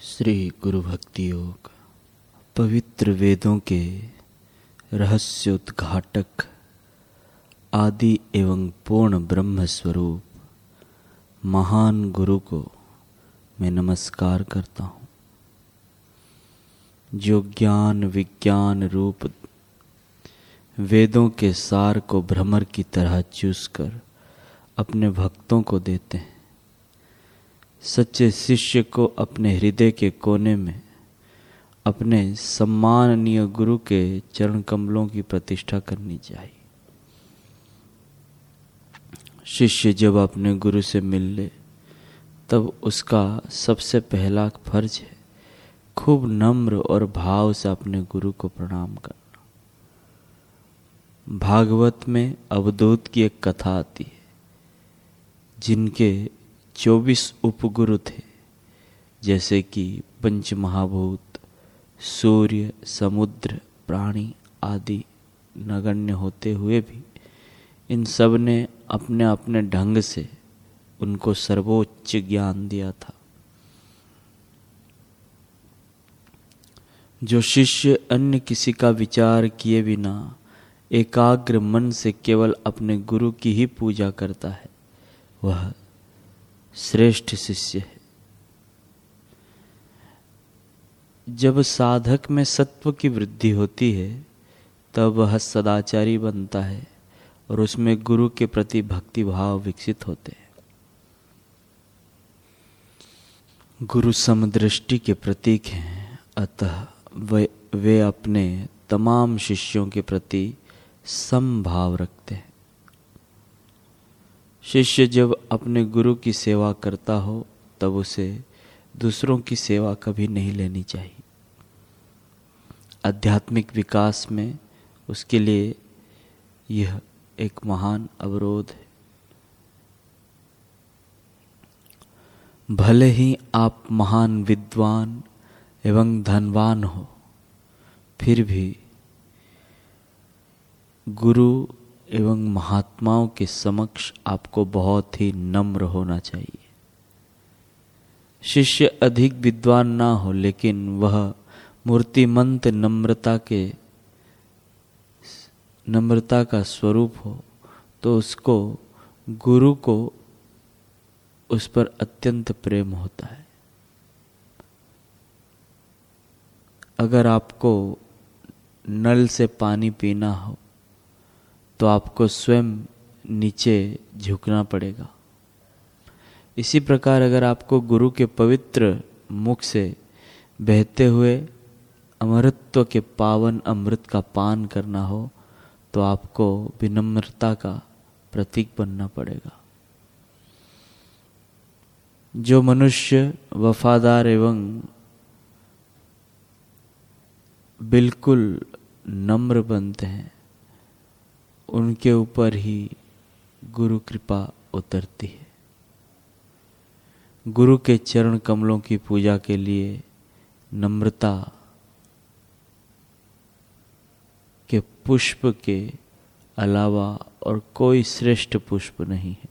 श्री गुरु भक्ति योग। पवित्र वेदों के रहस्योद्घाटक आदि एवं पूर्ण ब्रह्म स्वरूप महान गुरु को मैं नमस्कार करता हूँ, जो ज्ञान विज्ञान रूप वेदों के सार को भ्रमर की तरह चूसकर अपने भक्तों को देते हैं। सच्चे शिष्य को अपने हृदय के कोने में अपने सम्माननीय गुरु के चरण कमलों की प्रतिष्ठा करनी चाहिए। शिष्य जब अपने गुरु से मिल ले तब उसका सबसे पहला फर्ज है खूब नम्र और भाव से अपने गुरु को प्रणाम करना। भागवत में अवधूत की एक कथा आती है, जिनके 24 उपगुरु थे, जैसे कि पंच महाभूत, सूर्य, समुद्र, प्राणी आदि नगण्य होते हुए भी इन सब ने अपने अपने ढंग से उनको सर्वोच्च ज्ञान दिया था। जो शिष्य अन्य किसी का विचार किए बिना एकाग्र मन से केवल अपने गुरु की ही पूजा करता है, वह श्रेष्ठ शिष्य है। जब साधक में सत्व की वृद्धि होती है तब वह सदाचारी बनता है और उसमें गुरु के प्रति भक्ति भाव विकसित होते हैं। गुरु समदृष्टि के प्रतीक हैं, अतः वे अपने तमाम शिष्यों के प्रति समभाव रखते हैं। शिष्य जब अपने गुरु की सेवा करता हो तब उसे दूसरों की सेवा कभी नहीं लेनी चाहिए। आध्यात्मिक विकास में उसके लिए यह एक महान अवरोध है। भले ही आप महान विद्वान एवं धनवान हो, फिर भी गुरु एवं महात्माओं के समक्ष आपको बहुत ही नम्र होना चाहिए। शिष्य अधिक विद्वान ना हो, लेकिन वह मूर्तिमंत नम्रता का स्वरूप हो, तो उसको गुरु को उस पर अत्यंत प्रेम होता है। अगर आपको नल से पानी पीना हो तो आपको स्वयं नीचे झुकना पड़ेगा। इसी प्रकार अगर आपको गुरु के पवित्र मुख से बहते हुए अमृतत्व के पावन अमृत का पान करना हो तो आपको विनम्रता का प्रतीक बनना पड़ेगा। जो मनुष्य वफादार एवं बिल्कुल नम्र बनते हैं, उनके ऊपर ही गुरु कृपा उतरती है। गुरु के चरण कमलों की पूजा के लिए नम्रता के पुष्प के अलावा और कोई श्रेष्ठ पुष्प नहीं है।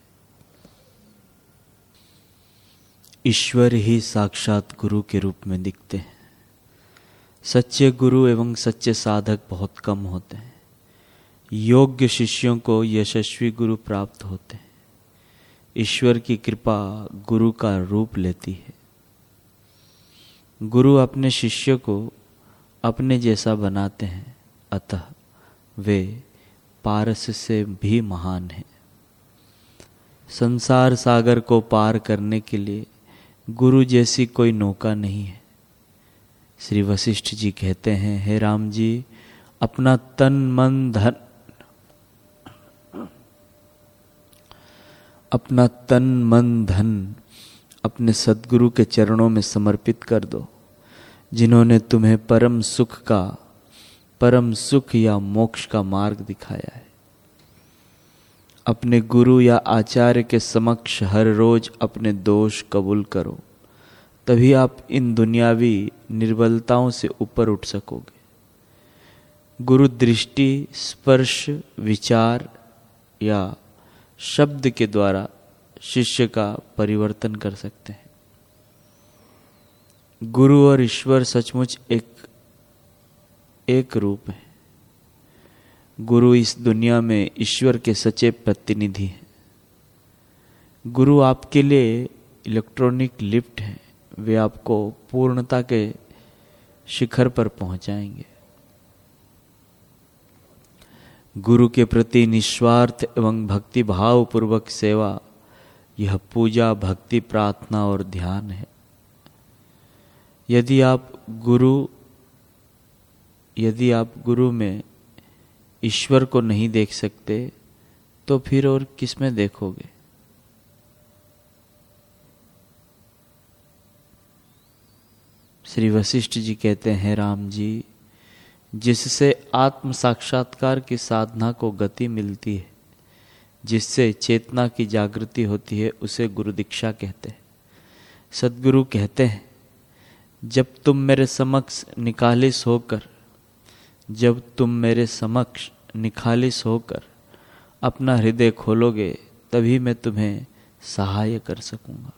ईश्वर ही साक्षात गुरु के रूप में दिखते हैं। सच्चे गुरु एवं सच्चे साधक बहुत कम होते हैं। योग्य शिष्यों को यशस्वी गुरु प्राप्त होते हैं। ईश्वर की कृपा गुरु का रूप लेती है। गुरु अपने शिष्य को अपने जैसा बनाते हैं, अतः वे पारस से भी महान हैं। संसार सागर को पार करने के लिए गुरु जैसी कोई नौका नहीं है। श्री वशिष्ठ जी कहते हैं, हे राम जी, अपना तन मन धन अपने सद्गुरु के चरणों में समर्पित कर दो, जिन्होंने तुम्हें परम सुख या मोक्ष का मार्ग दिखाया है। अपने गुरु या आचार्य के समक्ष हर रोज अपने दोष कबूल करो, तभी आप इन दुनियावी निर्बलताओं से ऊपर उठ सकोगे। गुरु दृष्टि, स्पर्श, विचार या शब्द के द्वारा शिष्य का परिवर्तन कर सकते हैं। गुरु और ईश्वर सचमुच एक रूप है। गुरु इस दुनिया में ईश्वर के सच्चे प्रतिनिधि हैं। गुरु आपके लिए इलेक्ट्रॉनिक लिफ्ट है, वे आपको पूर्णता के शिखर पर पहुंचाएंगे। गुरु के प्रति निस्वार्थ एवं भक्ति भाव पूर्वक सेवा, यह पूजा, भक्ति, प्रार्थना और ध्यान है। यदि आप गुरु में ईश्वर को नहीं देख सकते तो फिर और किस में देखोगे? श्री वशिष्ठ जी कहते हैं, राम जी, जिससे आत्म साक्षात्कार की साधना को गति मिलती है, जिससे चेतना की जागृति होती है, उसे गुरु दीक्षा कहते हैं। सद्गुरु कहते हैं, जब तुम मेरे समक्ष निखालिस होकर अपना हृदय खोलोगे, तभी मैं तुम्हें सहाय कर सकूंगा।